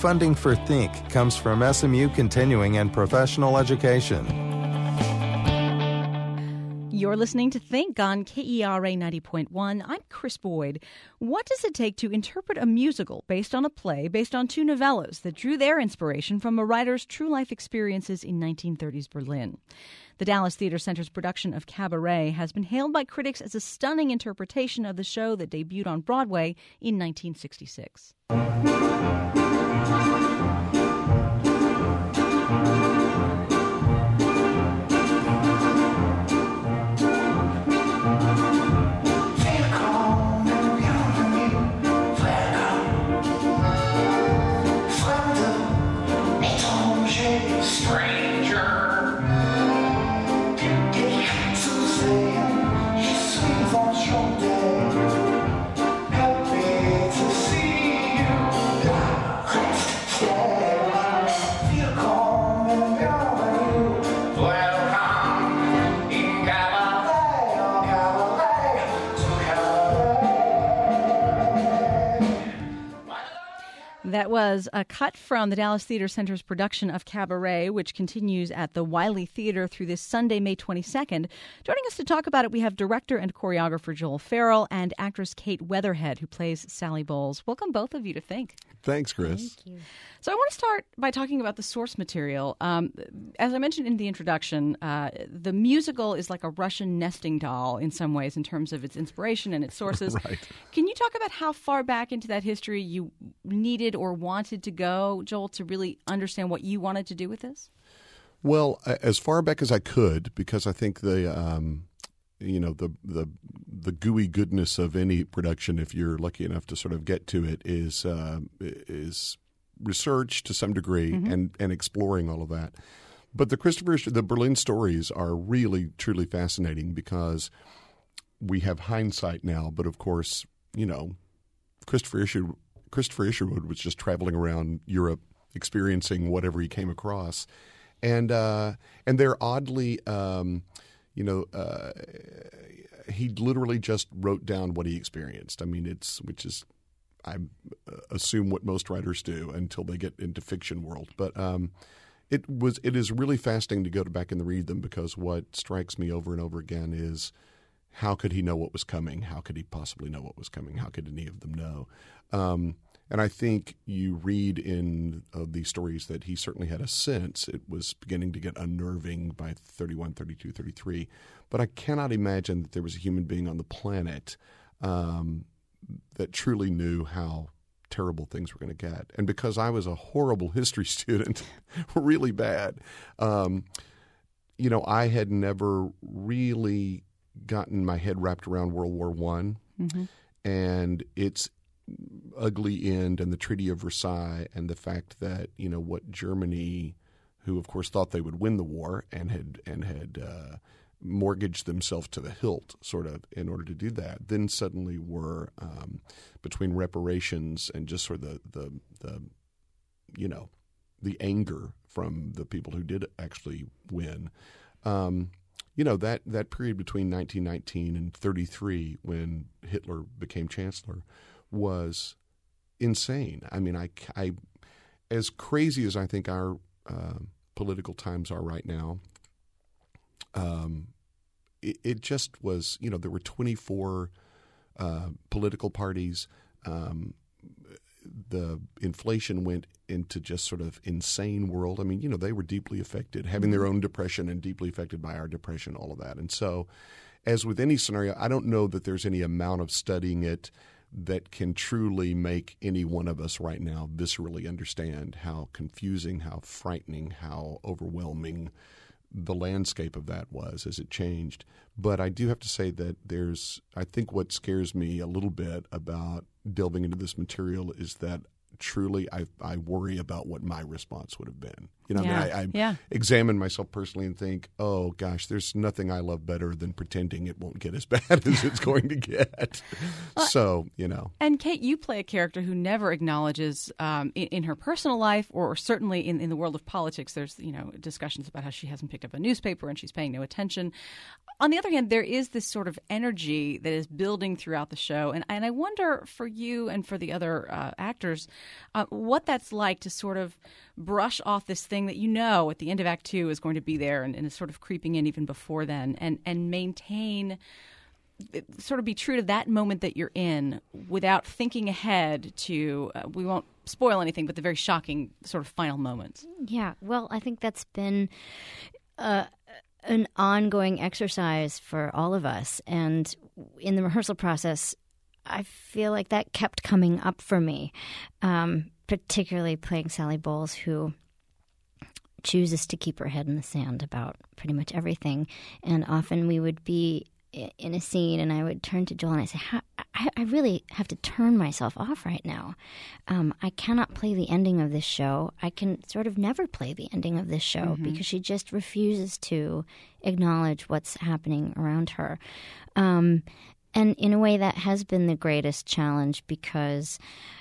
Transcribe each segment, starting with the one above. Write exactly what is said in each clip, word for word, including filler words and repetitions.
Funding for Think comes from S M U Continuing and Professional Education. You're listening to Think on K E R A ninety point one. I'm Chris Boyd. What does it take to interpret a musical based on a play based on two novellas that drew their inspiration from a writer's true life experiences in nineteen thirties Berlin? The Dallas Theater Center's production of Cabaret has been hailed by critics as a stunning interpretation of the show that debuted on Broadway in nineteen sixty-six. That was a cut from the Dallas Theater Center's production of Cabaret, which continues at the Wiley Theater through this Sunday, May twenty-second. Joining us to talk about it, we have director and choreographer Joel Farrell and actress Kate Weatherhead, who plays Sally Bowles. Welcome, both of you, to Think. Thanks, Chris. Thank you. So I want to start by talking about the source material. Um, as I mentioned in the introduction, uh, the musical is like a Russian nesting doll in some ways in terms of its inspiration and its sources. Right. Can you talk about how far back into that history you needed or wanted to go, Joel, to really understand what you wanted to do with this? Well, as far back as I could, because I think the um, you know the the the gooey goodness of any production, if you're lucky enough to sort of get to it, is uh, is research to some degree mm-hmm. and and exploring all of that. But the Christopher the Berlin stories are really truly fascinating because we have hindsight now, but of course, you know, Christopher Isherwood Christopher Isherwood was just traveling around Europe, experiencing whatever he came across, and uh, and they're oddly, um, you know, uh, he literally just wrote down what he experienced. I mean, it's which is, I assume, what most writers do until they get into fiction world. But um, it was it is really fascinating to go back and read them because what strikes me over and over again is how could he know what was coming? How could he possibly know what was coming? How could any of them know? Um, and I think you read in uh, these stories that he certainly had a sense. It was beginning to get unnerving by thirty-one, thirty-two, thirty-three. But I cannot imagine that there was a human being on the planet um, that truly knew how terrible things were going to get. And because I was a horrible history student, really bad, um, you know, I had never really gotten my head wrapped around World War One mm-hmm. and its ugly end and the Treaty of Versailles and the fact that, you know, what Germany, who of course thought they would win the war and had and had uh, mortgaged themselves to the hilt sort of in order to do that, then suddenly were um, between reparations and just sort of the, the, the, you know, the anger from the people who did actually win. Um, You know, that, that period between nineteen nineteen and thirty-three when Hitler became chancellor was insane. I mean, I, I as crazy as I think our uh, political times are right now, um, it, it just was, you know, there were twenty-four uh, political parties. Um, the inflation went into just sort of insane world. I mean, you know, they were deeply affected, having their own depression and deeply affected by our depression, all of that. And so as with any scenario, I don't know that there's any amount of studying it that can truly make any one of us right now viscerally understand how confusing, how frightening, how overwhelming the landscape of that was as it changed. But I do have to say that there's – I think what scares me a little bit about delving into this material is that truly I, I worry about what my response would have been. You know, yeah. I, mean, I, I yeah. examine myself personally and think, oh, gosh, there's nothing I love better than pretending it won't get as bad as it's going to get. Well, so, you know. And Kate, you play a character who never acknowledges um, in, in her personal life or certainly in, in the world of politics, there's, you know, discussions about how she hasn't picked up a newspaper and she's paying no attention. on the other hand, there is this sort of energy that is building throughout the show. And, and I wonder for you and for the other uh, actors, uh, what that's like to sort of brush off this thing that you know at the end of Act Two is going to be there and, and is sort of creeping in even before then, and, and maintain, sort of be true to that moment that you're in without thinking ahead to, uh, we won't spoil anything, but the very shocking sort of final moments. Yeah, well, I think that's been Uh, an ongoing exercise for all of us. And in the rehearsal process, I feel like that kept coming up for me, um, particularly playing Sally Bowles, who chooses to keep her head in the sand about pretty much everything. And often we would be in a scene and I would turn to Joel and I say, I, I really have to turn myself off right now. Um, I cannot play the ending of this show. I can sort of never play the ending of this show mm-hmm. because she just refuses to acknowledge what's happening around her. Um, and in a way that has been the greatest challenge because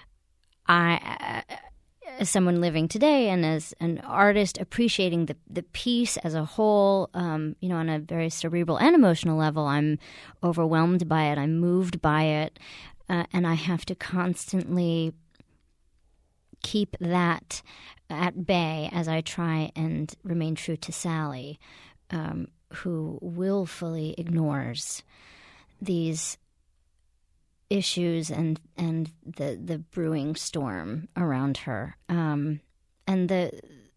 I... Uh, as someone living today and as an artist appreciating the, the piece as a whole, um, you know, on a very cerebral and emotional level, I'm overwhelmed by it. I'm moved by it. Uh, and I have to constantly keep that at bay as I try and remain true to Sally, um, who willfully ignores these issues and and the the brewing storm around her, um, and the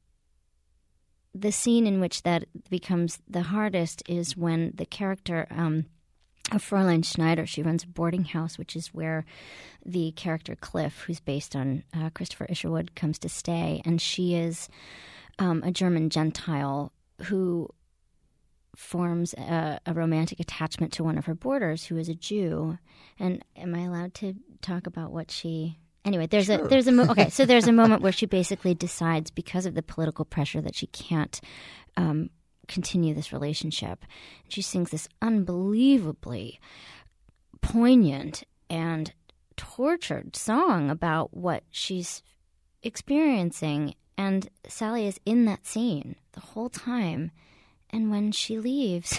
the scene in which that becomes the hardest is when the character um, of Fräulein Schneider, she runs a boarding house, which is where the character Cliff, who's based on uh, Christopher Isherwood, comes to stay, and she is um, a German Gentile who forms a, a romantic attachment to one of her boarders who is a Jew. And am I allowed to talk about what she... Anyway, there's sure. a there's a mo- okay. So there's a moment where she basically decides, because of the political pressure, that she can't um, continue this relationship. She sings this unbelievably poignant and tortured song about what she's experiencing, and Sally is in that scene the whole time. And when she leaves,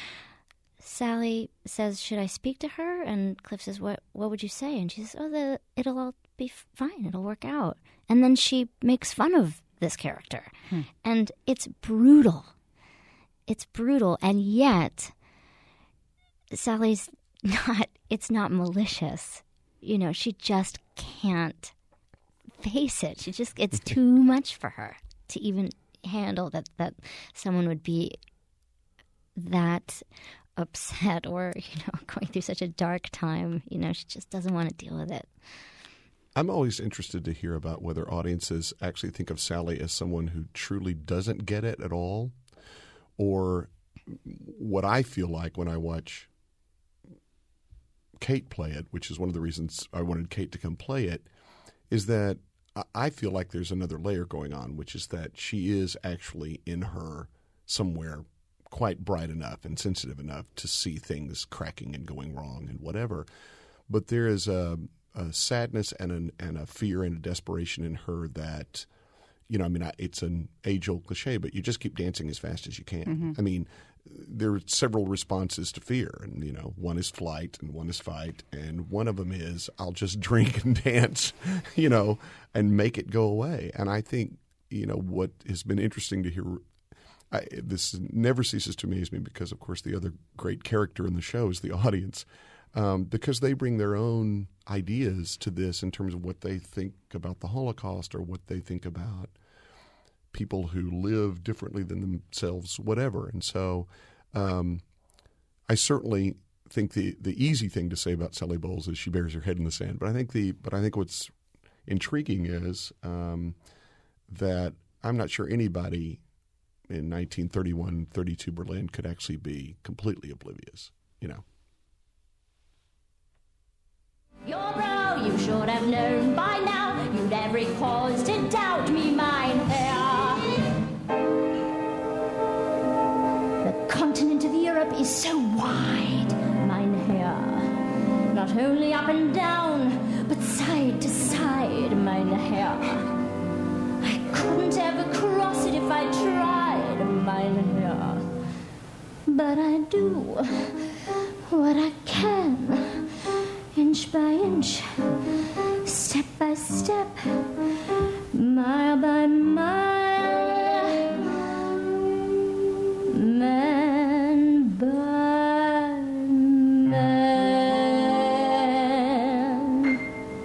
Sally says, "Should I speak to her?" And Cliff says, "What? What would you say?" And she says, "Oh, the, it'll all be fine. It'll work out." And then she makes fun of this character, hmm. and it's brutal. It's brutal, and yet Sally's not. It's not malicious. You know, she just can't face it. She just it's too much for her to even handle that that someone would be that upset or, you know, going through such a dark time. You know, she just doesn't want to deal with it. I'm always interested to hear about whether audiences actually think of Sally as someone who truly doesn't get it at all, or what I feel like when I watch Kate play it, which is one of the reasons I wanted Kate to come play it, is that I feel like there's another layer going on, which is that she is actually in her somewhere quite bright enough and sensitive enough to see things cracking and going wrong and whatever. But there is a, a sadness and, an, and a fear and a desperation in her that, you know, I mean, it's an age-old cliche, but you just keep dancing as fast as you can. Mm-hmm. I mean, there are several responses to fear, and, you know, one is flight and one is fight, and one of them is I'll just drink and dance, you know, and make it go away. And I think, you know, what has been interesting to hear, I, this never ceases to amaze me because, of course, the other great character in the show is the audience, um, because they bring their own ideas to this in terms of what they think about the Holocaust or what they think about people who live differently than themselves, whatever. And so um, I certainly think the, the easy thing to say about Sally Bowles is she bears her head in the sand. But I think the but I think what's intriguing is um, that I'm not sure anybody in nineteen thirty-one, thirty-two Berlin could actually be completely oblivious, you know. Your brow you should have known by now, you'd every cause to doubt me, mine hair. The continent of Europe is so wide, mine hair. Not only up and down, but side to side, mine hair. I couldn't ever cross it if I tried, mine hair. but I do what I can, inch by inch, step by step, mile by mile, man by man,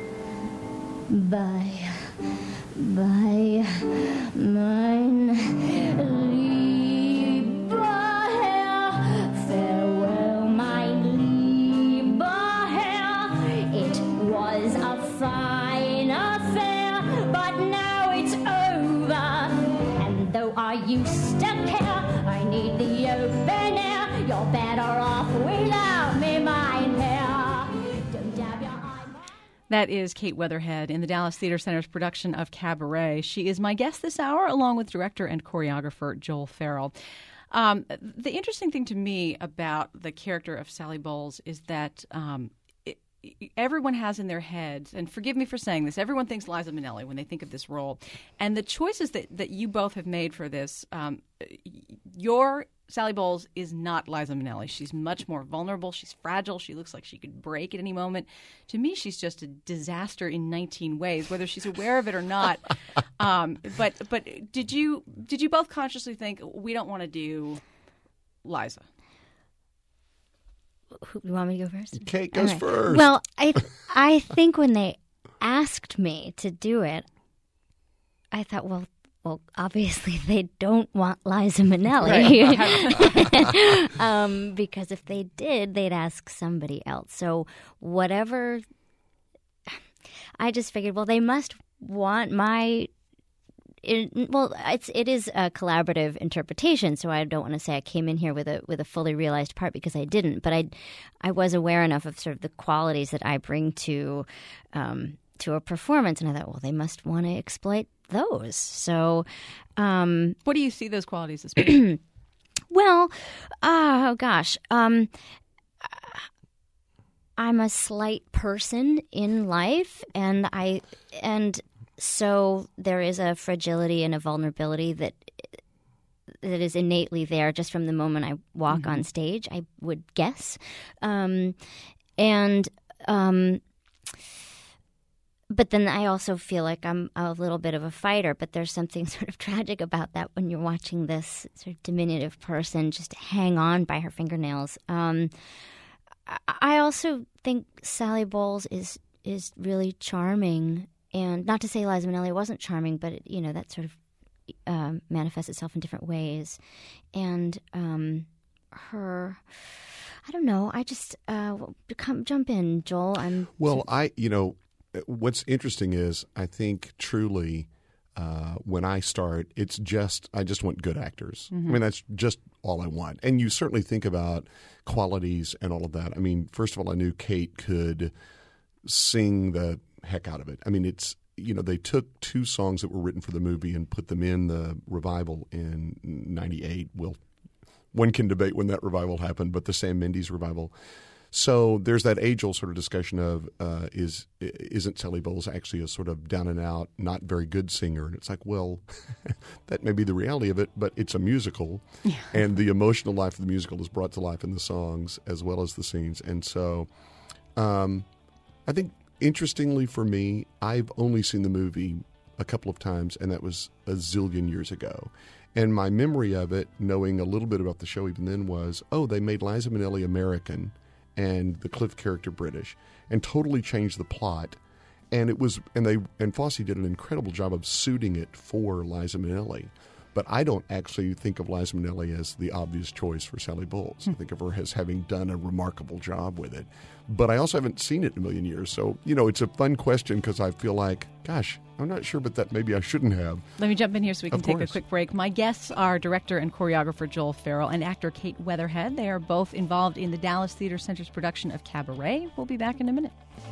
by, by mine lieber Herr, farewell, mein lieber Herr, it was a fine affair, but now it's over, and though I used to care, I need the open air, you're better off without me, mein Herr, don't dab your eye. That is Kate Weatherhead in the Dallas Theater Center's production of Cabaret. She is my guest this hour, along with director and choreographer Joel Farrell. Um, the interesting thing to me about the character of Sally Bowles is that um, it, everyone has in their heads, and forgive me for saying this, everyone thinks Liza Minnelli when they think of this role. And the choices that, that you both have made for this, um, your Sally Bowles is not Liza Minnelli. She's much more vulnerable. She's fragile. She looks like she could break at any moment. To me, she's just a disaster in nineteen ways, whether she's aware of it or not. Um, but but did you did you both consciously think we don't want to do Liza? Who, you want me to go first? Kate goes right. first. Well, I I think when they asked me to do it, I thought, well, well, obviously they don't want Liza Minnelli, um, because if they did, they'd ask somebody else. So whatever, I just figured, well, they must want my. It, well, it's it is a collaborative interpretation, so I don't want to say I came in here with a with a fully realized part because I didn't. But I, I was aware enough of sort of the qualities that I bring to, um, to a performance, and I thought, well, they must want to exploit those. So, um, what do you see those qualities as being? Well, oh gosh, um, I'm a slight person in life, and I and. So there is a fragility and a vulnerability that that is innately there just from the moment I walk mm-hmm. on stage, I would guess. Um, and um, but then I also feel like I'm a little bit of a fighter, but there's something sort of tragic about that when you're watching this sort of diminutive person just hang on by her fingernails. Um, I also think Sally Bowles is is really charming. And not to say Liza Minnelli wasn't charming, but, it, you know, that sort of um, manifests itself in different ways. And um, her, I don't know, I just, uh, come, jump in, Joel. I'm Well, I, you know, what's interesting is I think truly uh, when I start, it's just, I just want good actors. Mm-hmm. I mean, that's just all I want. And you certainly think about qualities and all of that. I mean, first of all, I knew Kate could sing the heck out of it. I mean, it's, you know, they took two songs that were written for the movie and put them in the revival in ninety-eight. Well, one can debate when that revival happened, but the Sam Mendes revival. So there's that age-old sort of discussion of uh, is isn't Sally Bowles actually a sort of down-and-out, not very good singer? And it's like, well, that may be the reality of it, but it's a musical, yeah. And the emotional life of the musical is brought to life in the songs as well as the scenes. And so um, I think interestingly for me, I've only seen the movie a couple of times, and that was a zillion years ago. And my memory of it, knowing a little bit about the show even then, was, oh, they made Liza Minnelli American and the Cliff character British, and totally changed the plot. And it was, and they and Fosse did an incredible job of suiting it for Liza Minnelli. But I don't actually think of Liza Minnelli as the obvious choice for Sally Bowles. Hmm. I think of her as having done a remarkable job with it. But I also haven't seen it in a million years. So, you know, it's a fun question because I feel like, gosh, I'm not sure, but that maybe I shouldn't have. Let me jump in here so we can Of take course. a quick break. My guests are director and choreographer Joel Farrell and actor Kate Weatherhead. They are both involved in the Dallas Theater Center's production of Cabaret. We'll be back in a minute.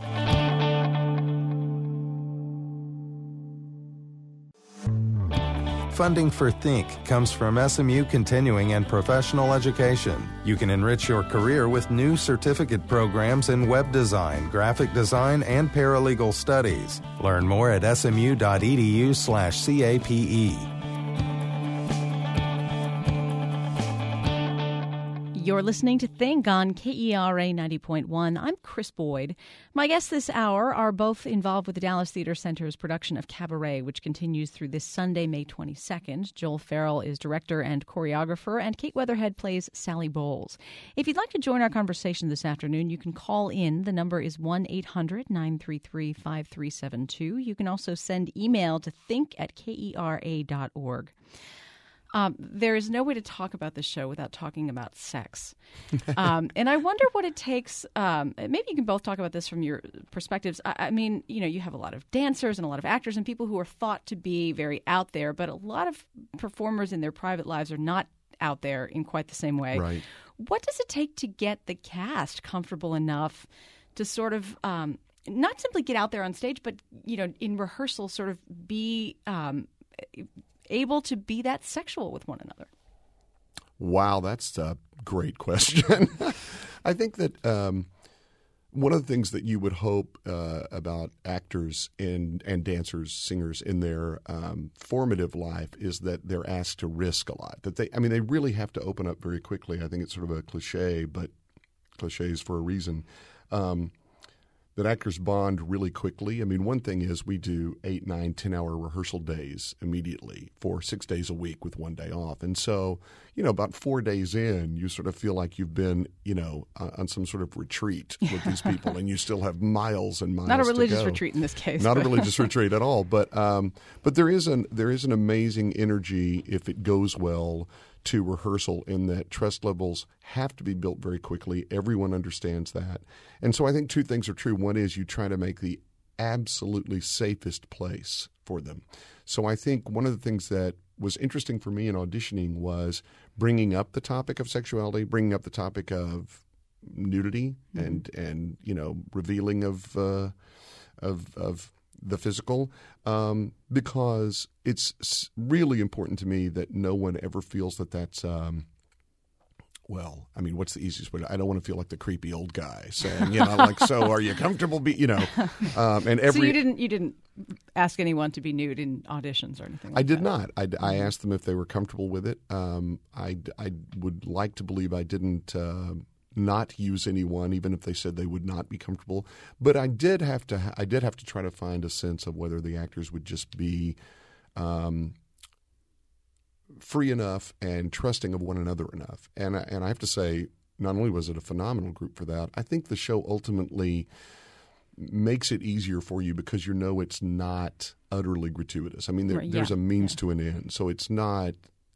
Funding for Think comes from S M U Continuing and Professional Education. You can enrich your career with new certificate programs in web design, graphic design, and paralegal studies. Learn more at smu.edu slash CAPE. You're listening to Think on K E R A ninety point one. I'm Chris Boyd. My guests this hour are both involved with the Dallas Theater Center's production of Cabaret, which continues through this Sunday, May twenty-second. Joel Farrell is director and choreographer, and Kate Weatherhead plays Sally Bowles. If you'd like to join our conversation this afternoon, you can call in. The number is one eight hundred nine three three five three seven two. You can also send email to think at K E R A dot org. Um, there is no way to talk about this show without talking about sex. Um, and I wonder what it takes. Um, maybe you can both talk about this from your perspectives. I, I mean, you know, you have a lot of dancers and a lot of actors and people who are thought to be very out there, but a lot of performers in their private lives are not out there in quite the same way. Right. What does it take to get the cast comfortable enough to sort of um, not simply get out there on stage, but, you know, in rehearsal sort of be um, able to be that sexual with one another? Wow, that's a great question. I think that um, one of the things that you would hope uh, about actors and, and dancers, singers in their um, formative life is that they're asked to risk a lot. That they, I mean, they really have to open up very quickly. I think it's sort of a cliche, but cliches for a reason. Um, that actors bond really quickly. I mean, one thing is we do eight, nine, ten-hour rehearsal days immediately for six days a week with one day off. And so, you know, about four days in, you sort of feel like you've been, you know, uh, on some sort of retreat with these people, and you still have miles and miles to go. Not a religious retreat in this case. Not a religious retreat at all. But um, but there is an there is an amazing energy if it goes well to rehearsal, in that trust levels have to be built very quickly. Everyone understands that. And so I think two things are true. One is you try to make the absolutely safest place for them. So I think one of the things that was interesting for me in auditioning was bringing up the topic of sexuality, bringing up the topic of nudity, mm-hmm. and, and you know, revealing of uh, of of the physical, um, because it's really important to me that no one ever feels that that's, um, well, I mean, what's the easiest way? I don't want to feel like the creepy old guy saying, you know, like, so are you comfortable? Be, you know, um, and every. So you didn't you didn't ask anyone to be nude in auditions or anything like I did that? not. I, I asked them if they were comfortable with it. Um, I, I would like to believe I didn't. Uh, not use anyone, even if they said they would not be comfortable. But I did have to. I did have to try to find a sense of whether the actors would just be um, free enough and trusting of one another enough. And and I have to say, not only was it a phenomenal group for that, I think the show ultimately makes it easier for you because you know it's not utterly gratuitous. I mean, there, right, yeah, there's a means yeah. to an end, so it's not.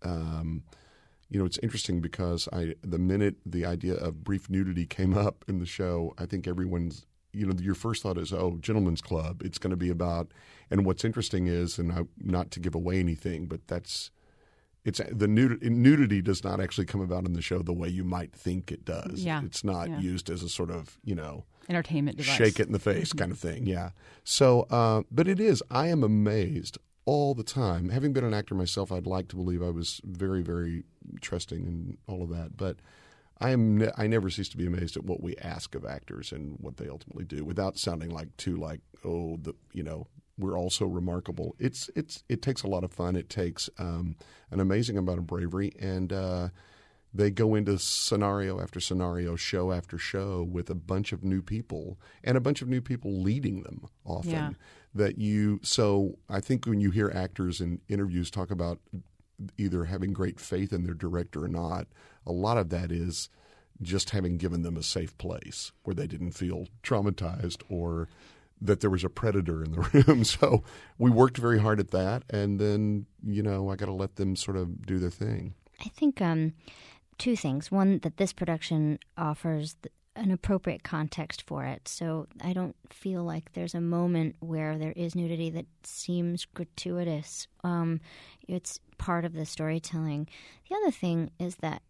Um, You know, it's interesting because I, the minute the idea of brief nudity came up in the show, I think everyone's, you know, your first thought is, oh, Gentlemen's Club. It's going to be about, and what's interesting is, and I, not to give away anything, but that's, it's the nudity, nudity does not actually come about in the show the way you might think it does. Yeah. It's not yeah. used as a sort of, you know, entertainment device. Shake it in the face kind of thing. Yeah. So, uh, but it is, I am amazed all the time. Having been an actor myself, I'd like to believe I was very, very trusting and all of that. But I am ne- I never cease to be amazed at what we ask of actors and what they ultimately do, without sounding like too like oh the you know we're all so remarkable. It's it's it takes a lot of fun. It takes um, an amazing amount of bravery, and uh, they go into scenario after scenario, show after show, with a bunch of new people and a bunch of new people leading them often. Yeah. That you so I think when you hear actors in interviews talk about either having great faith in their director or not, a lot of that is just having given them a safe place where they didn't feel traumatized or that there was a predator in the room. So we worked very hard at that, and then, you know, I got to let them sort of do their thing. I think um, two things. One, that this production offers th- an appropriate context for it. So I don't feel like there's a moment where there is nudity that seems gratuitous. Um, it's part of the storytelling. The other thing is that,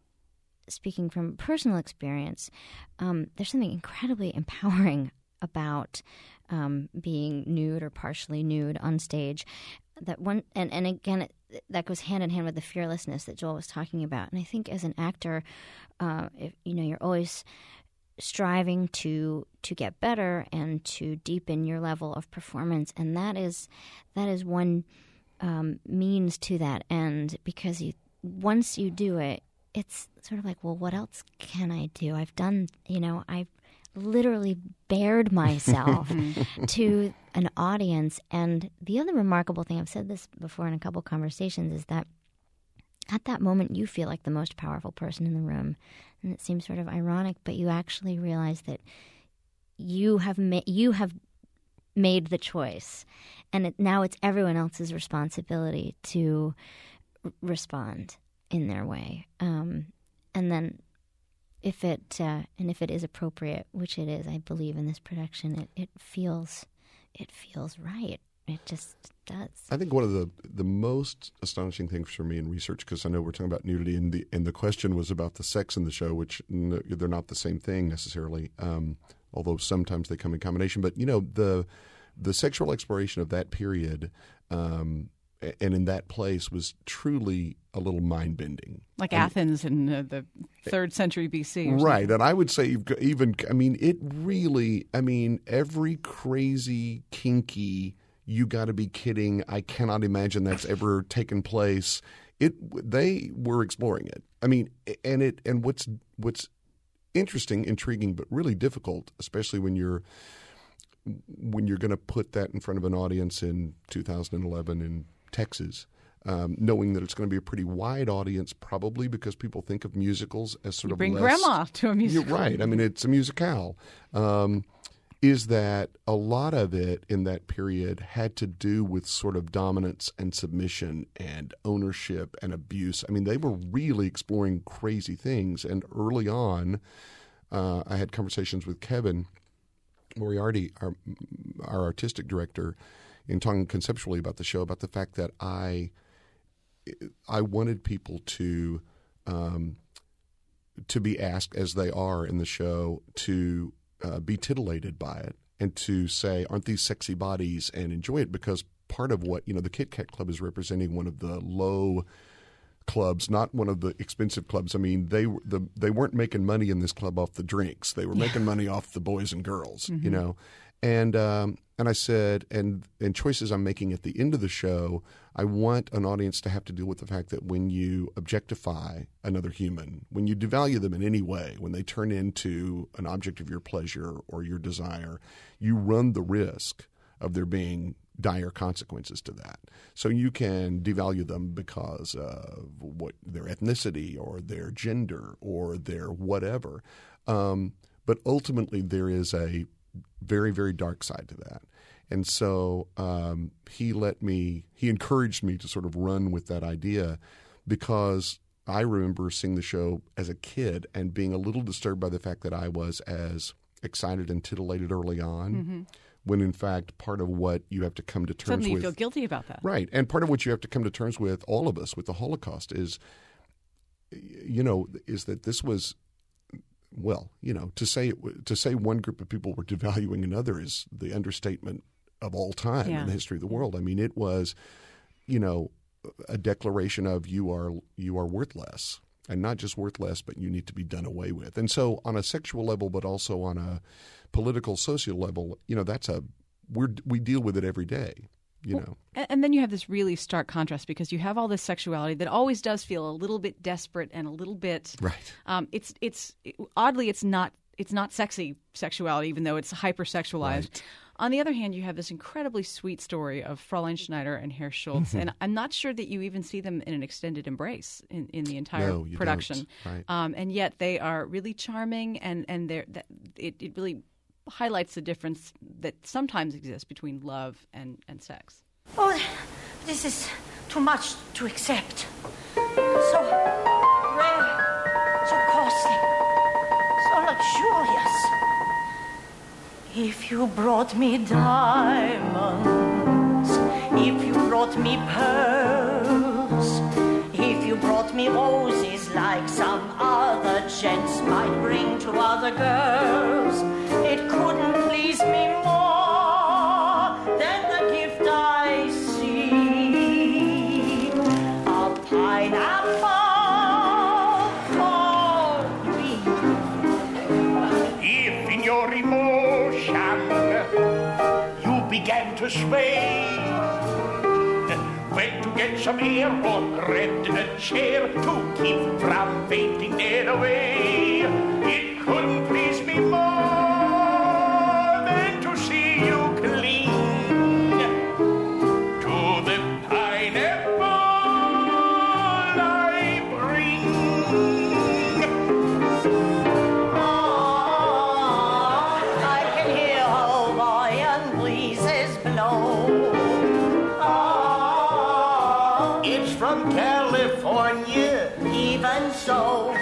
speaking from personal experience, um, there's something incredibly empowering about um, being nude or partially nude on stage. That one, and, and again, it, that goes hand in hand with the fearlessness that Joel was talking about. And I think as an actor, uh, if, you know, you're always striving to to get better and to deepen your level of performance, and that is that is one um, means to that end. Because you once you do it, it's sort of like, well, what else can I do? I've done, you know, I've literally bared myself to an audience. And the other remarkable thing, I've said this before in a couple conversations, is that at that moment you feel like the most powerful person in the room. And it seems sort of ironic, but you actually realize that you have ma- you have made the choice. And it, now it's everyone else's responsibility to r- respond in their way. Um, and then if it uh, and if it is appropriate, which it is, I believe in this production, it, it feels it feels right. It just does. I think one of the the most astonishing things for me in research, because I know we're talking about nudity, and the and the question was about the sex in the show, which n- they're not the same thing necessarily, um, although sometimes they come in combination. But you know, the the sexual exploration of that period um, and in that place was truly a little mind bending, like and, Athens in uh, the third century B C. Or right? something. And I would say you've got even, I mean, it really, I mean, every crazy, kinky, you got to be kidding, I cannot imagine that's ever taken place. It they were exploring it. I mean, and it and what's what's interesting, intriguing, but really difficult, especially when you're when you're going to put that in front of an audience in two thousand eleven in Texas, um, knowing that it's going to be a pretty wide audience, probably because people think of musicals as sort you of bring less, grandma to a musical. You're right. I mean, it's a musicale. Um, is that a lot of it in that period had to do with sort of dominance and submission and ownership and abuse. I mean, they were really exploring crazy things. And early on, uh, I had conversations with Kevin Moriarty, our, our artistic director, in talking conceptually about the show, about the fact that I I wanted people to um, to be asked, as they are in the show, to uh, be titillated by it and to say, aren't these sexy bodies, and enjoy it, because part of what, you know, the Kit Kat Club is representing one of the low clubs, not one of the expensive clubs. I mean, they the they weren't making money in this club off the drinks. They were yeah. making money off the boys and girls, mm-hmm. you know. And um, and I said, and and choices I'm making at the end of the show, I want an audience to have to deal with the fact that when you objectify another human, when you devalue them in any way, when they turn into an object of your pleasure or your desire, you run the risk of there being dire consequences to that. So you can devalue them because of what their ethnicity or their gender or their whatever. Um, but ultimately there is a very, very dark side to that. And so um, he let me, he encouraged me to sort of run with that idea, because I remember seeing the show as a kid and being a little disturbed by the fact that I was as excited and titillated early on, mm-hmm. when in fact part of what you have to come to terms Suddenly with. Suddenly you feel guilty about that. Right. And part of what you have to come to terms with, all of us, with the Holocaust is, you know, is that this was, well, you know, to say it, to say one group of people were devaluing another is the understatement of all time yeah. in the history of the world. I mean, it was, you know, a declaration of you are you are worth less, and not just worth less, but you need to be done away with. And so, on a sexual level, but also on a political, social level, you know, that's a we're we deal with it every day. You well, know, and, and then you have this really stark contrast, because you have all this sexuality that always does feel a little bit desperate and a little bit right. Um, it's it's oddly it's not it's not sexy sexuality, even though it's hypersexualized. Right. On the other hand, you have this incredibly sweet story of Fräulein Schneider and Herr Schultz, and I'm not sure that you even see them in an extended embrace in, in the entire no, you production. Don't. Right. Um, and yet they are really charming, and and they're that, it it really highlights the difference that sometimes exists between love and, and sex. Oh, this is too much to accept. So rare, so costly, so luxurious. If you brought me diamonds, if you brought me pearls, if you brought me roses like some other gents might bring to other girls, it couldn't please me more than the gift I see. A pineapple for me. If in your emotion you began to sway, when together get some air or rent a chair to keep from fainting dead away. It couldn't please me more than to see you cling to the pineapple I bring. Ah, I can hear Hawaiian breezes blow. Ah, It's from California. even so.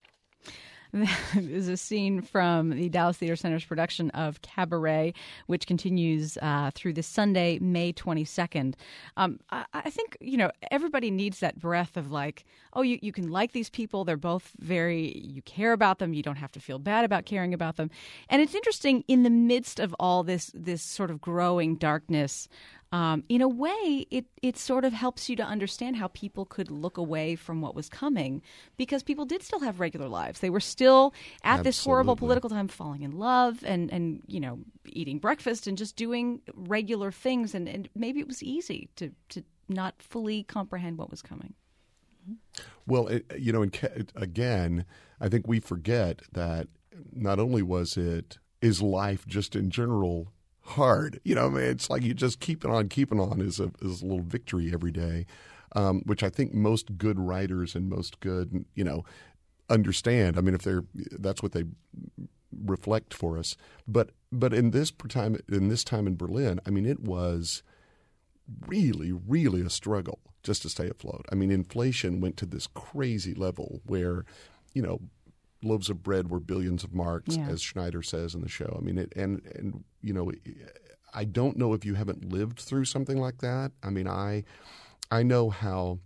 That is a scene from the Dallas Theater Center's production of Cabaret, which continues uh, through this Sunday, May twenty-second. Um, I, I think, you know, everybody needs that breath of like, oh, you, you can like these people. They're both very, you care about them. You don't have to feel bad about caring about them. And it's interesting, in the midst of all this, this sort of growing darkness, Um, in a way, it, it sort of helps you to understand how people could look away from what was coming, because people did still have regular lives. They were still at this horrible Absolutely. political time falling in love and, and, you know, eating breakfast and just doing regular things. And, and maybe it was easy to, to not fully comprehend what was coming. Well, it, you know, in, ca- again, I think we forget that not only was it, is life just in general hard. You know, I mean, it's like you just keep it on, keeping on is a, is a little victory every day, um, which I think most good writers and most good, you know, understand. I mean, if they're, that's what they reflect for us. But but in this time, in this time in Berlin, I mean, it was really, really a struggle just to stay afloat. I mean, inflation went to this crazy level where, you know, loaves of bread were billions of marks, Yeah. as Schneider says in the show. I mean, it, and and you know, I don't know if you haven't lived through something like that. I mean, I I know how,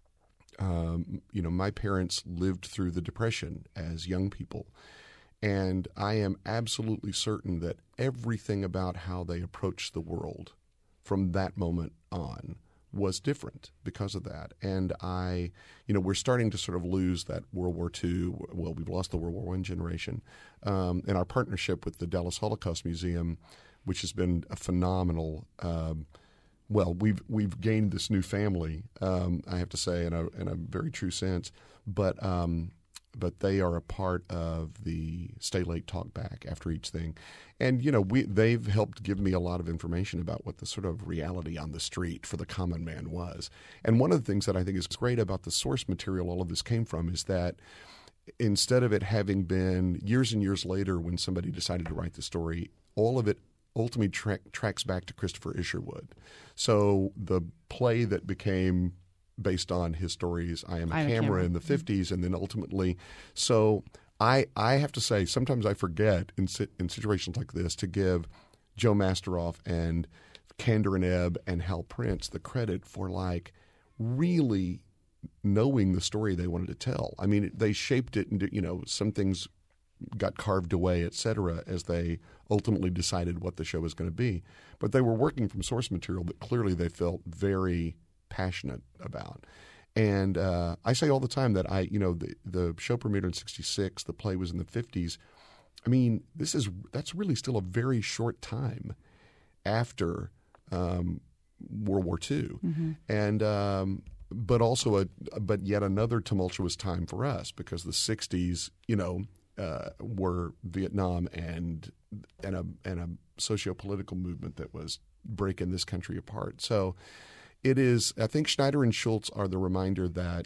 um, you know, my parents lived through the Depression as young people, and I am absolutely certain that everything about how they approached the world from that moment on was different because of that. And I, you know, we're starting to sort of lose that World War Two. Well, we've lost the World War One generation. Um, and our partnership with the Dallas Holocaust Museum, which has been a phenomenal, um, well, we've we've gained this new family, um, I have to say, in a, in a very true sense. But um, but they are a part of the Stay Late Talk Back after each thing. And, you know, we they've helped give me a lot of information about what the sort of reality on the street for the common man was. And one of the things that I think is great about the source material all of this came from is that instead of it having been years and years later when somebody decided to write the story, all of it ultimately tra- tracks back to Christopher Isherwood. So the play that became based on his stories, I Am a, I Am a Camera, Camera. in the fifties, and then ultimately, so I I have to say, sometimes I forget in si- in situations like this to give Joe Masteroff and Kander and Ebb and Hal Prince the credit for like really knowing the story they wanted to tell. I mean, they shaped it, and you know, some things got carved away, et cetera, as they ultimately decided what the show was going to be. But they were working from source material that clearly they felt very passionate about. And uh, I say all the time that I, you know, the, the show premiered in sixty-six, the play was in the fifties. I mean, this is that's really still a very short time after um, World War Two, mm-hmm. and um, but also a but yet another tumultuous time for us because the sixties, you know, uh, were Vietnam and and a and a socio-political movement that was breaking this country apart. So it is. I think Schneider and Schultz are the reminder that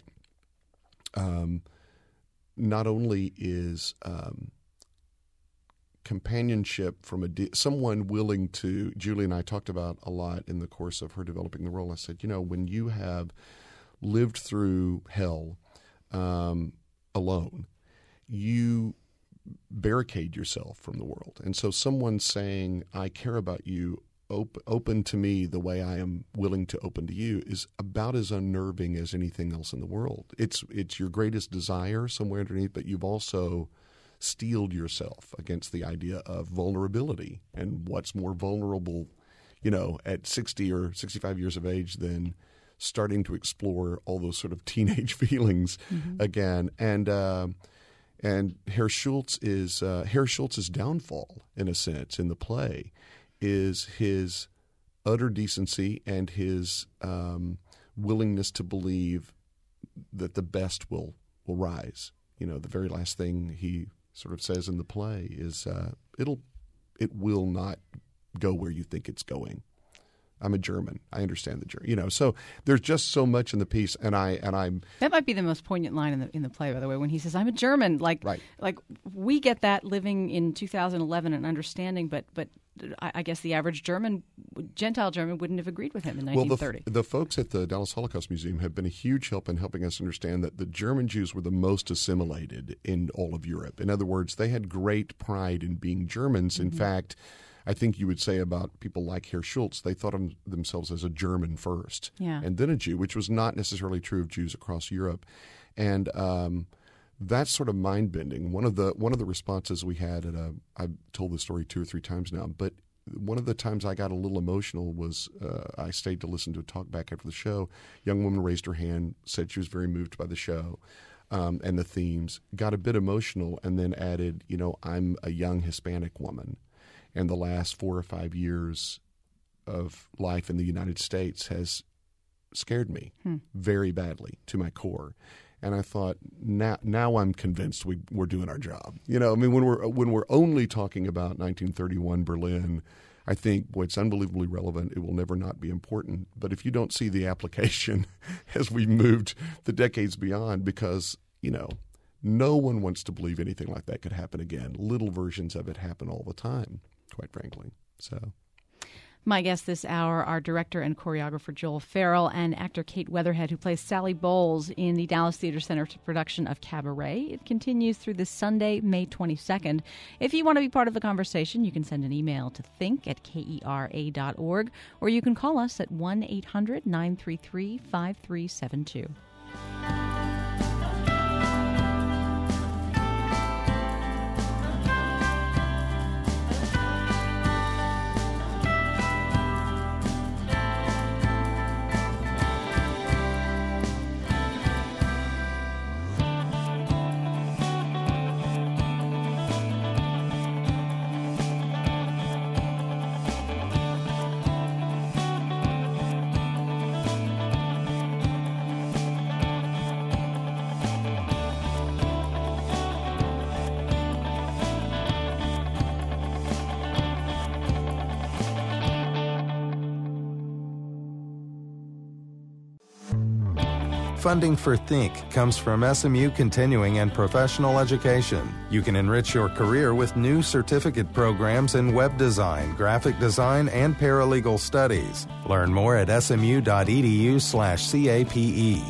um, not only is um, companionship from a de- someone willing to. Julie and I talked about a lot in the course of her developing the role. I said, you know, when you have lived through hell um, alone, you barricade yourself from the world. And so someone saying, I care about you, op- open to me the way I am willing to open to you, is about as unnerving as anything else in the world. It's it's your greatest desire somewhere underneath, but you've also steeled yourself against the idea of vulnerability. And what's more vulnerable, you know, at sixty or sixty-five years of age than starting to explore all those sort of teenage feelings mm-hmm. again. And uh, and Herr Schultz is uh, Herr Schultz's downfall, in a sense, in the play, is his utter decency and his um, willingness to believe that the best will will rise. You know, the very last thing he sort of says in the play is, uh, "It'll, it will not go where you think it's going." I'm a German. I understand the German. You know, so there's just so much in the piece, and I and I'm. That might be the most poignant line in the in the play, by the way, when he says, "I'm a German." Like, right. like we get that living in two thousand eleven and understanding, but but I, I guess the average German, Gentile German, wouldn't have agreed with him in nineteen thirty. Well, the, the folks at the Dallas Holocaust Museum have been a huge help in helping us understand that the German Jews were the most assimilated in all of Europe. In other words, they had great pride in being Germans. In mm-hmm. fact, I think you would say about people like Herr Schultz, they thought of themselves as a German first, yeah. and then a Jew, which was not necessarily true of Jews across Europe. And um, that's sort of mind-bending. One of the one of the responses we had at a – I've told this story two or three times now, but one of the times I got a little emotional was uh, I stayed to listen to a talk back after the show. A young woman raised her hand, said she was very moved by the show um, and the themes, got a bit emotional, and then added, you know, I'm a young Hispanic woman. And the last four or five years of life in the United States has scared me hmm. very badly to my core. And I thought, now, now I'm convinced we, we're doing our job. You know, I mean, when we're when we're only talking about nineteen thirty-one Berlin, I think, boy, it's unbelievably relevant. It will never not be important. But if you don't see the application as we moved the decades beyond, because, you know, no one wants to believe anything like that could happen again. Little versions of it happen all the time, quite frankly. So, my guest this hour are director and choreographer Joel Farrell and actor Kate Weatherhead, who plays Sally Bowles in the Dallas Theater Center production of Cabaret. It continues through this Sunday, May twenty-second. If you want to be part of the conversation, you can send an email to think at kera dot org, or you can call us at one eight hundred nine three three five three seven two. Funding for Think comes from S M U Continuing and Professional Education. You can enrich your career with new certificate programs in web design, graphic design, and paralegal studies. Learn more at smu.edu slash CAPE.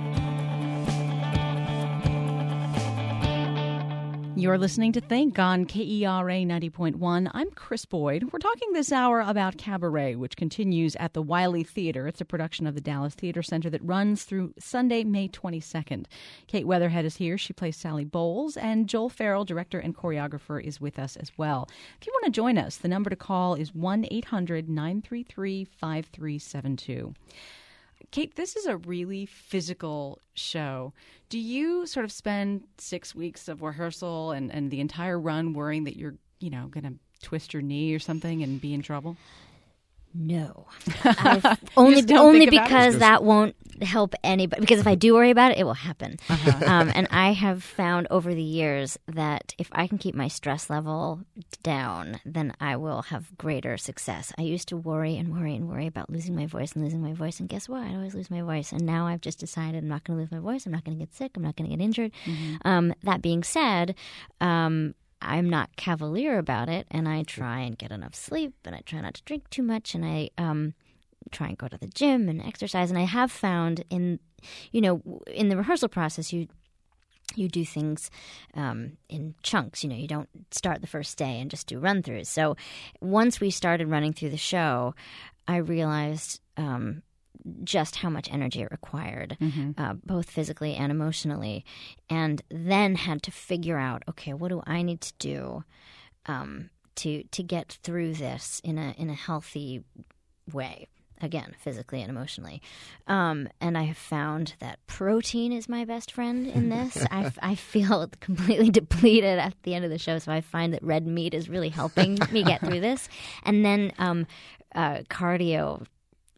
You're listening to Think on K E R A ninety point one. I'm Chris Boyd. We're talking this hour about Cabaret, which continues at the Wiley Theater. It's a production of the Dallas Theater Center that runs through Sunday, May twenty-second. Kate Weatherhead is here. She plays Sally Bowles. And Joel Farrell, director and choreographer, is with us as well. If you want to join us, the number to call is one eight hundred nine three three five three seven two. Kate, this is a really physical show. Do you sort of spend six weeks of rehearsal and, and the entire run worrying that you're, you know, going to twist your knee or something and be in trouble? No. I've only only because that won't help anybody. Because if I do worry about it, it will happen. Uh-huh. Um, and I have found over the years that if I can keep my stress level down, then I will have greater success. I used to worry and worry and worry about losing my voice and losing my voice. And guess what? I always lose my voice. And now I've just decided I'm not going to lose my voice. I'm not going to get sick. I'm not going to get injured. Mm-hmm. Um, that being said, um, I'm not cavalier about it, and I try and get enough sleep, and I try not to drink too much, and I um, try and go to the gym and exercise. And I have found in, you know, in the rehearsal process, you you do things um, in chunks. You know, you don't start the first day and just do run-throughs. So once we started running through the show, I realized um, just how much energy it required, mm-hmm. uh, both physically and emotionally, and then had to figure out, okay, what do I need to do um, to to get through this in a in a healthy way? Again, physically and emotionally. Um, and I have found that protein is my best friend in this. I, I feel completely depleted at the end of the show, so I find that red meat is really helping me get through this. And then um, uh, cardio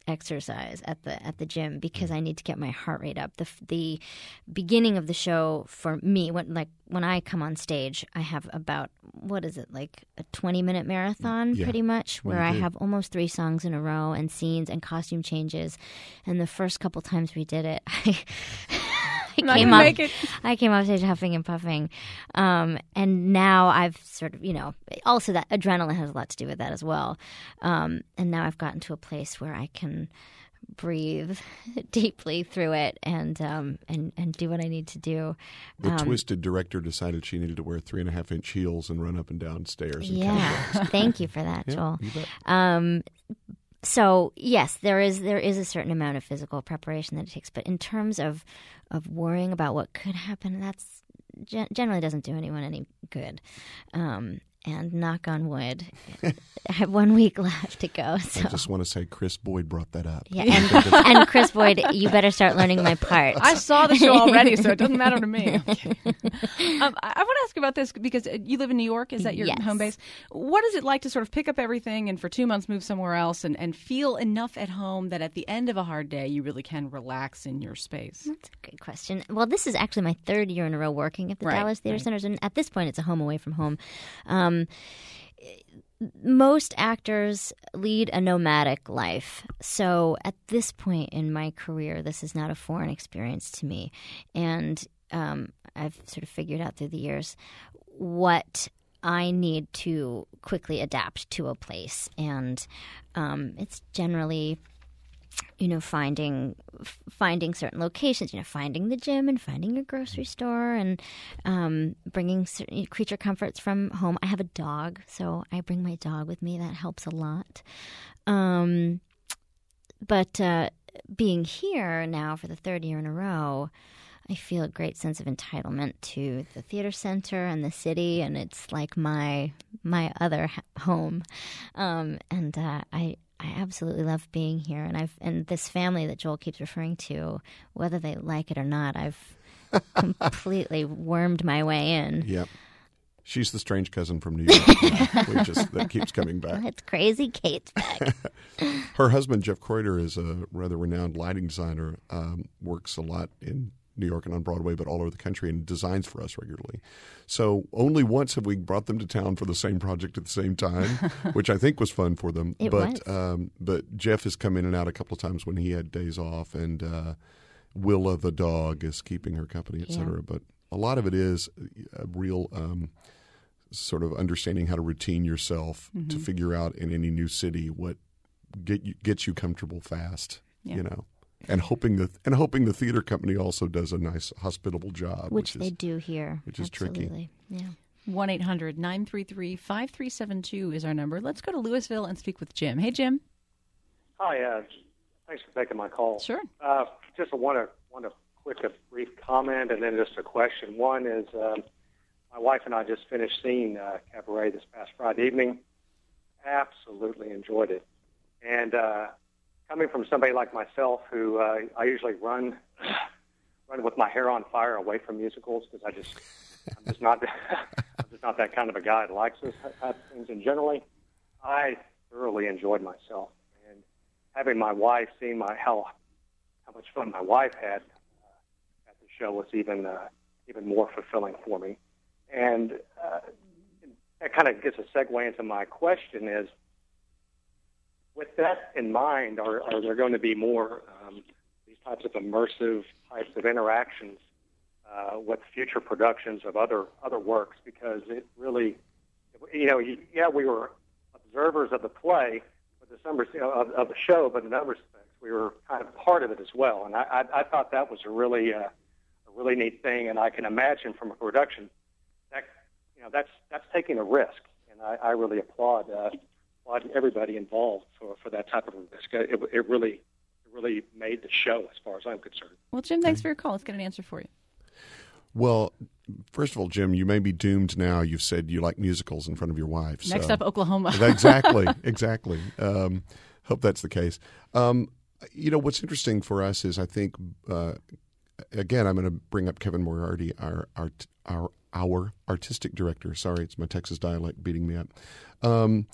exercise at the at the gym because I need to get my heart rate up. The the beginning of the show for me, when like when I come on stage, I have about what is it like a twenty minute marathon, yeah. pretty much, where I do. have almost three songs in a row and scenes and costume changes. And the first couple times we did it, I. I Not came gonna off, make it. I came off stage huffing and puffing. Um, and now I've sort of, you know, also that adrenaline has a lot to do with that as well. Um, and now I've gotten to a place where I can breathe deeply through it and um, and, and do what I need to do. The Um, twisted director decided she needed to wear three and a half inch heels and run up and down stairs. And yeah. Thank you for that, Yeah, Joel. you bet. Um, so yes, there is there is a certain amount of physical preparation that it takes, but in terms of of worrying about what could happen, that's gen- generally doesn't do anyone any good. Um, and knock on wood, I have one week left to go. So. I just want to say Chris Boyd brought that up. Yeah, and, and Chris Boyd, you better start learning my parts. I saw the show already, so it doesn't matter to me. Okay. um, I, I want to ask about this because you live in New York. Is that your Yes. home base? What is it like to sort of pick up everything and for two months move somewhere else and, and feel enough at home that at the end of a hard day you really can relax in your space? That's a good question. Well, this is actually my third year in a row working at the Right, Dallas Theater right. Centers, and at this point, it's a home away from home. Um, most actors lead a nomadic life. So at this point in my career, this is not a foreign experience to me. And um, I've sort of figured out through the years what I need to quickly adapt to a place. And um, it's generally, you know, finding f- finding certain locations, you know, finding the gym and finding your grocery store and um, bringing certain creature comforts from home. I have a dog, so I bring my dog with me. That helps a lot. Um, but uh, being here now for the third year in a row, I feel a great sense of entitlement to the theater center and the city, and it's like my my other ha- home. Um, and uh, I. I absolutely love being here, and I've and this family that Joel keeps referring to, whether they like it or not, I've completely wormed my way in. Yep. She's the strange cousin from New York. Yeah, we just that keeps coming back. It's crazy. Kate's back. Her husband, Jeff Kreuter, is a rather renowned lighting designer, um, works a lot in New York and on Broadway, but all over the country, and designs for us regularly. So only once have we brought them to town for the same project at the same time, which I think was fun for them. It but was. Um, but Jeff has come in and out a couple of times when he had days off, and uh, Willa the dog is keeping her company, et cetera. Yeah. But a lot of it is a real um, sort of understanding how to routine yourself Mm-hmm. to figure out in any new city what get you, gets you comfortable fast, Yeah. you know. And hoping the and hoping the theater company also does a nice hospitable job, Which, which, they is do here. which is tricky. Absolutely. Yeah. one eight hundred nine three three five three seven two is our number. Let's go to Louisville and speak with Jim. Hey, Jim. Hi, uh, thanks for taking my call. Sure. Uh, just want to want to quick a brief comment and then just a question. One is um, my wife and I just finished seeing uh, Cabaret this past Friday evening. Absolutely enjoyed it, and uh, coming from somebody like myself, who uh, I usually run run with my hair on fire away from musicals because I just I'm just not I'm just not that kind of a guy that likes those type of things. And generally, I thoroughly enjoyed myself. And having my wife, seeing my how how much fun my wife had uh, at the show was even uh, even more fulfilling for me. And uh, that kind of gets a segue into my question: is with that in mind, are, are there going to be more um, these types of immersive types of interactions uh, with future productions of other other works? Because it really, you know, yeah, we were observers of the play, but the some, you know, of, of the show, but in other respects, we were kind of part of it as well. And I, I, I thought that was a really uh, a really neat thing. And I can imagine from a production that you know that's that's taking a risk, and I, I really applaud. Uh, everybody involved for, for that type of risk. It, it really it really made the show as far as I'm concerned. Well, Jim, thanks for your call. Let's get an answer for you. Well, first of all, Jim, you may be doomed now. You've said you like musicals in front of your wife. Next so. up, Oklahoma. exactly, exactly. Um, hope that's the case. Um, you know, what's interesting for us is I think, uh, again, I'm going to bring up Kevin Moriarty, our, our, our, our artistic director. Sorry, it's my Texas dialect beating me up. Um,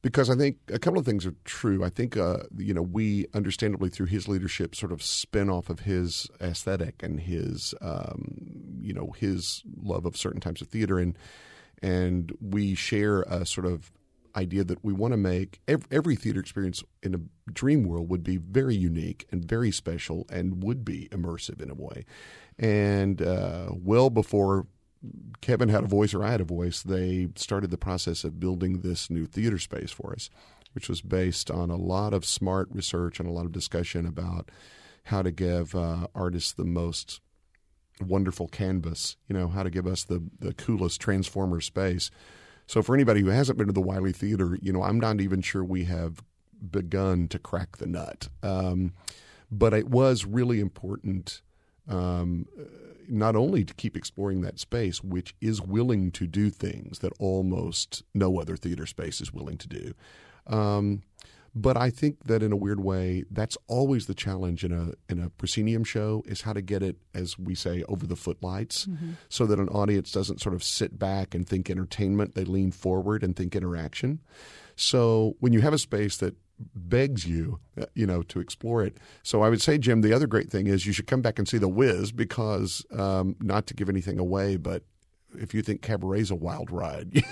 because I think a couple of things are true. I think, uh, you know, we understandably through his leadership sort of spin off of his aesthetic and his, um, you know, his love of certain types of theater. And, and we share a sort of idea that we want to make every, every theater experience in a dream world would be very unique and very special and would be immersive in a way. And uh, well before Kevin had a voice or I had a voice, they started the process of building this new theater space for us, which was based on a lot of smart research and a lot of discussion about how to give uh, artists the most wonderful canvas, you know, how to give us the, the coolest transformer space. So for anybody who hasn't been to the Wiley Theater, you know, I'm not even sure we have begun to crack the nut. Um, but it was really important um, not only to keep exploring that space, which is willing to do things that almost no other theater space is willing to do. Um, but I think that in a weird way, that's always the challenge in a in a proscenium show is how to get it, as we say, over the footlights, mm-hmm. so that an audience doesn't sort of sit back and think entertainment. They lean forward and think interaction. So when you have a space that begs you, you know, to explore it. So I would say, Jim, the other great thing is you should come back and see The Wiz because, um, not to give anything away, but if you think Cabaret's a wild ride,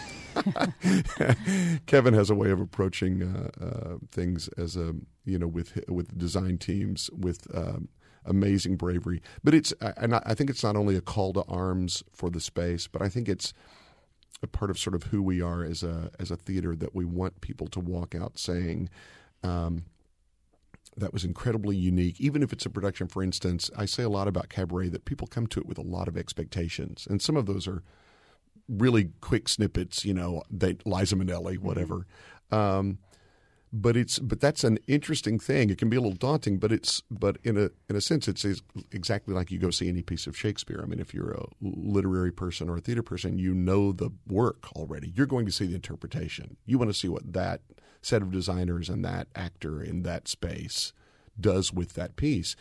Kevin has a way of approaching uh, uh, things as a, you know, with with design teams with um, amazing bravery. But it's, and I think it's not only a call to arms for the space, but I think it's a part of sort of who we are as a as a theater, that we want people to walk out saying, um, that was incredibly unique. Even if it's a production, for instance, I say a lot about Cabaret that people come to it with a lot of expectations. And some of those are really quick snippets, you know, they, Liza Minnelli, whatever. Mm-hmm. Um, but it's but that's an interesting thing. It can be a little daunting, but it's but in a in a sense, it's exactly like you go see any piece of Shakespeare. I mean, if you're a literary person or a theater person, you know the work already. You're going to see the interpretation. You want to see what that set of designers and that actor in that space does with that piece.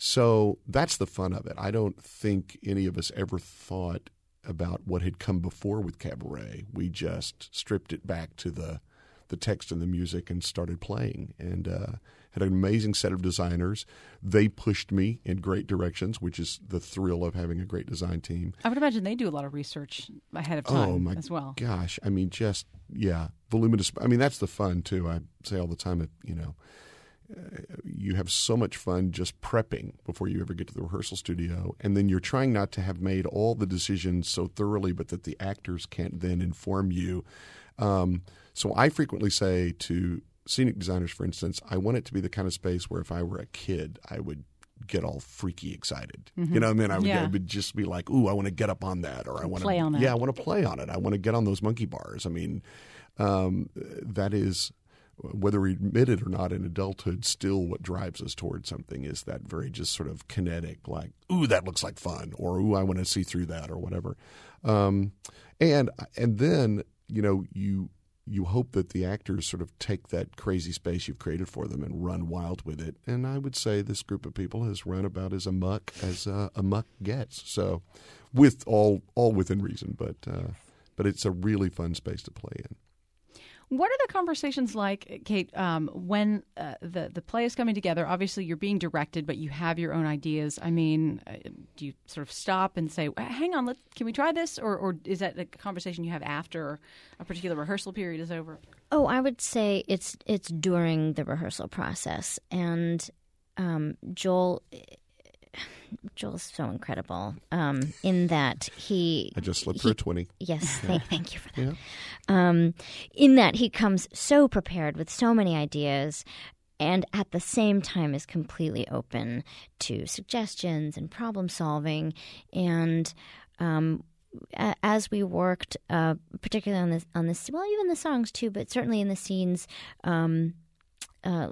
So that's the fun of it. I don't think any of us ever thought about what had come before with Cabaret. We just stripped it back to the the text and the music and started playing, and uh, had an amazing set of designers. They pushed me in great directions, which is the thrill of having a great design team. I would imagine they do a lot of research ahead of time oh my as well. Gosh, I mean, just, yeah, voluminous. I mean, that's the fun, too. I say all the time, that, you know, uh, you have so much fun just prepping before you ever get to the rehearsal studio, and then you're trying not to have made all the decisions so thoroughly, but that the actors can't then inform you. Um, so I frequently say to scenic designers, for instance, I want it to be the kind of space where if I were a kid, I would get all freaky excited. Mm-hmm. You know what I mean? I would, yeah. I would just be like, ooh, I want to get up on that, or I want to play on it. Yeah, I want to play on it. I want to get on those monkey bars. I mean, um, that is, whether we admit it or not in adulthood, still what drives us towards something is that very just sort of kinetic, like, ooh, that looks like fun, or ooh, I want to see through that, or whatever. Um, and and then, you know, you you hope that the actors sort of take that crazy space you've created for them and run wild with it. And I would say this group of people has run about as amuck as uh, amuck gets. So, with all all within reason, but uh, but it's a really fun space to play in. What are the conversations like, Kate, um, when uh, the, the play is coming together? Obviously, you're being directed, but you have your own ideas. I mean, uh, do you sort of stop and say, hang on, let, can we try this? Or, or is that a conversation you have after a particular rehearsal period is over? Oh, I would say it's it's during the rehearsal process. And um, Joel... Joel's so incredible um, in that he... I just slipped for a twenty. Yes, thank, thank you for that. Yeah. Um, in that he comes so prepared with so many ideas and at the same time is completely open to suggestions and problem solving. And um, a- as we worked, uh, particularly on this, on this, well, even the songs too, but certainly in the scenes... Um, uh,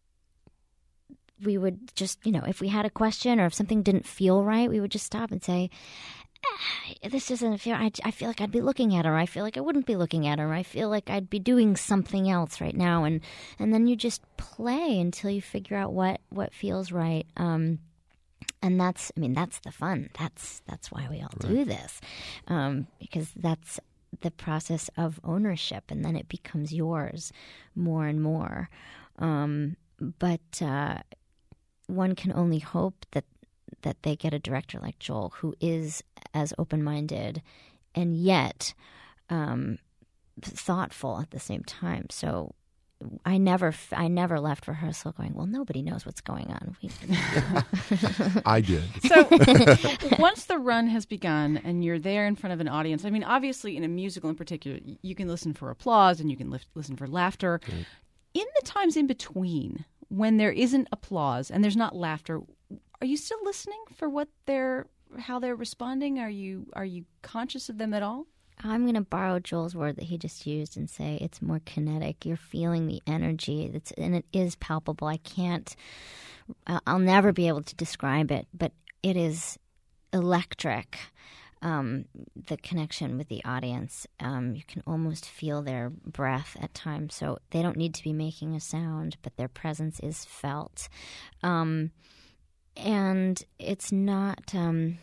we would just, you know, if we had a question or if something didn't feel right, we would just stop and say, ah, this doesn't feel, I, I feel like I'd be looking at her. I feel like I wouldn't be looking at her. I feel like I'd be doing something else right now. And, and then you just play until you figure out what, what feels right. Um, and that's, I mean, that's the fun. That's, that's why we all right. do this. Um, because that's, the process of ownership, and then it becomes yours more and more. Um, but uh, one can only hope that that they get a director like Joel who is as open-minded and yet um, thoughtful at the same time. So I never, I never left rehearsal going, well, nobody knows what's going on. We, I did. So once the run has begun and you're there in front of an audience, I mean, obviously in a musical in particular, you can listen for applause and you can lift, listen for laughter. Right. In the times in between, when there isn't applause and there's not laughter, are you still listening for what they're, how they're responding? Are you, are you conscious of them at all? I'm going to borrow Joel's word that he just used and say it's more kinetic. You're feeling the energy, it's, and it is palpable. I can't, I'll never be able to describe it, but it is electric, um, the connection with the audience. Um, you can almost feel their breath at times, so they don't need to be making a sound, but their presence is felt. Um, and it's not... Um,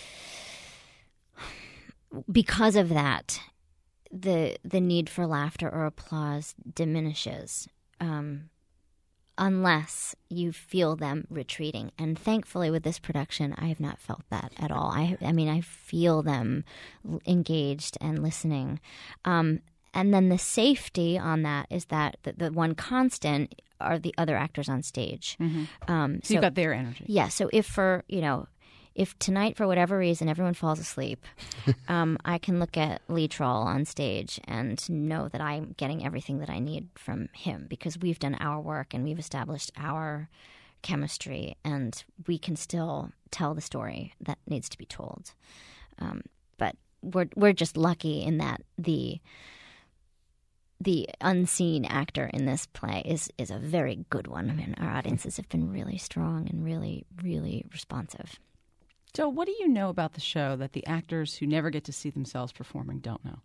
Because of that, the the need for laughter or applause diminishes um, unless you feel them retreating. And thankfully with this production, I have not felt that at all. I, I mean, I feel them engaged and listening. Um, and then the safety on that is that the, the one constant are the other actors on stage. Mm-hmm. Um, so, so you've got their energy. Yeah, so if for, you know... If tonight, for whatever reason, everyone falls asleep, um, I can look at Lee Troll on stage and know that I'm getting everything that I need from him because we've done our work and we've established our chemistry, and we can still tell the story that needs to be told. Um, but we're we're just lucky in that the the unseen actor in this play is is a very good one. I mean, our audiences have been really strong and really, really responsive. So what do you know about the show that the actors who never get to see themselves performing don't know?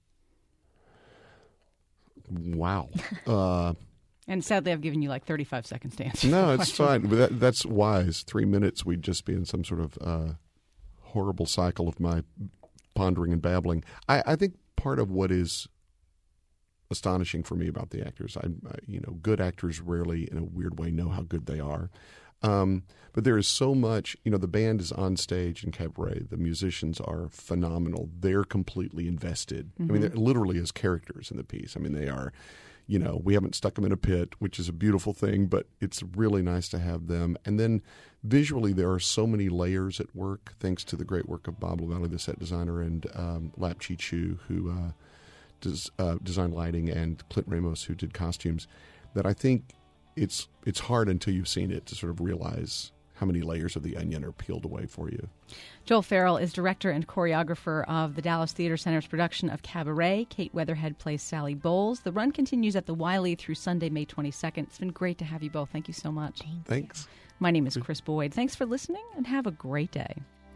Wow. Uh, and sadly, I've given you like thirty-five seconds to answer. No, it's fine. But that, that's wise. Three minutes, we'd just be in some sort of uh, horrible cycle of my pondering and babbling. I, I think part of what is astonishing for me about the actors, I, I, you know, good actors rarely, in a weird way, know how good they are. Um, but there is so much, you know, the band is on stage in Cabaret. The musicians are phenomenal. They're completely invested. Mm-hmm. I mean, they're literally as characters in the piece. I mean, they are, you know, we haven't stuck them in a pit, which is a beautiful thing, but it's really nice to have them. And then visually, there are so many layers at work, thanks to the great work of Bob LaValle, the set designer, and um, Lap Chi Chu, who uh, does, uh, designed lighting, and Clint Ramos, who did costumes, that I think It's it's hard until you've seen it to sort of realize how many layers of the onion are peeled away for you. Joel Farrell is director and choreographer of the Dallas Theater Center's production of Cabaret. Kate Weatherhead plays Sally Bowles. The run continues at the Wiley through Sunday, May twenty-second. It's been great to have you both. Thank you so much. Thanks. My name is Chris Boyd. Thanks for listening, and have a great day.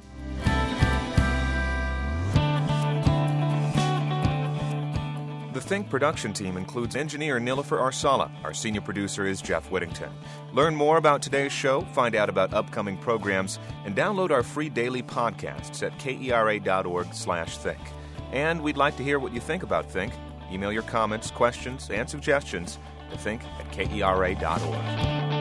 The Think production team includes engineer Nilofer Arsala. Our senior producer is Jeff Whittington. Learn more about today's show, find out about upcoming programs, and download our free daily podcasts at kera.org slash think. And we'd like to hear what you think about Think. Email your comments, questions, and suggestions to think at kera dot org.